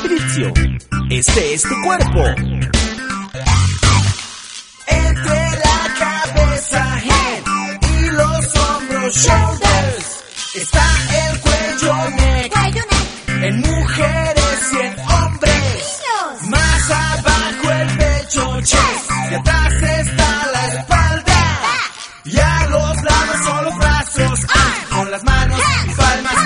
Fabrizio, este es tu cuerpo. Entre la cabeza, head, y los hombros, shoulders, está el cuello, neck, en mujeres y en hombres. Más abajo el pecho, chest, y atrás está la espalda. Y a los lados son los brazos, con las manos y palmas